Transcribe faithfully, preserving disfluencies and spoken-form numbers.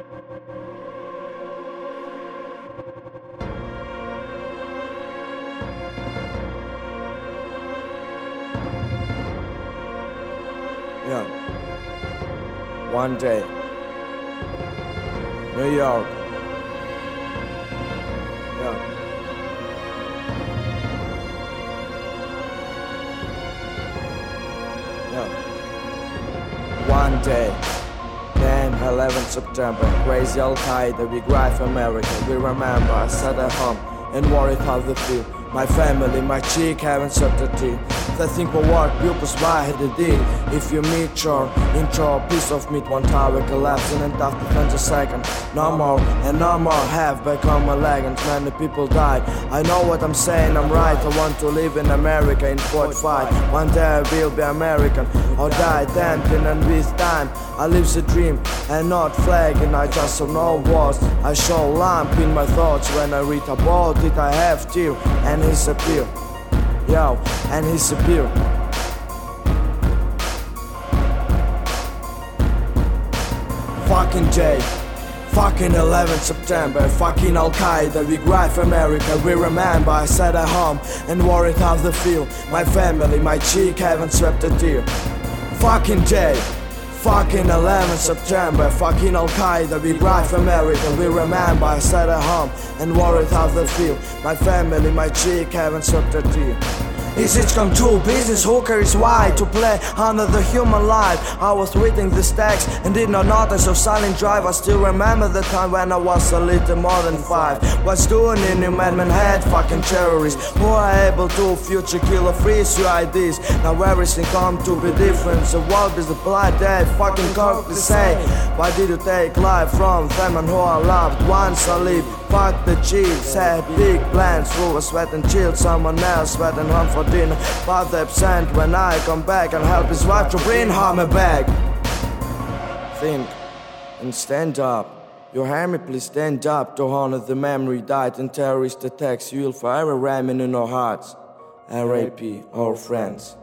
Yeah. One day, New York. Yeah. Yeah. One day, ten, eleven September, crazy Al-Qaeda, we drive America. We remember I sat at home and worried how they feel. My family, my chick haven't slept a tea. They think for what purpose why had it did. If you meet your intro, a piece of meat, one tower collapsing and after twenty seconds. No more and no more have become a legend. Many people died. I know what I'm saying, I'm right. I want to live in America in Fort Fight. One day I will be American or die tempting, and with time I live the dream and not flagging. I just saw no wars. I show lamp in my thoughts when I read about it. I have tear and disappear. Yo, and disappear. Fucking J, fucking eleven September, fucking Al-Qaeda, we drive America, we remember I sat at home and worried how they feel. My family, my chick haven't swept a tear. Fucking J, fucking eleven September, fucking Al-Qaeda, we drive America, we remember I sat at home and worried how they feel. My family, my chick haven't swept a tear. Is it come true? Business hooker is why to play under the human life. I was reading this text and did not notice of silent drive. I still remember the time when I was a little more than five. What's doing in New Madman head? Fucking terrorists who are able to future killer freeze your I Ds. Now everything come to be different. The world is a blind dead fucking correctly say. Why did you take life from them and who I loved once I lived? Fuck the cheats, had big plans through a sweat and chill. Someone else sweating home for dinner, but they're absent when I come back and help his wife to bring home a bag. Think and stand up. You hear me, please stand up to honor the memory died in terrorist attacks. You will forever remain in our hearts. R I P our friends.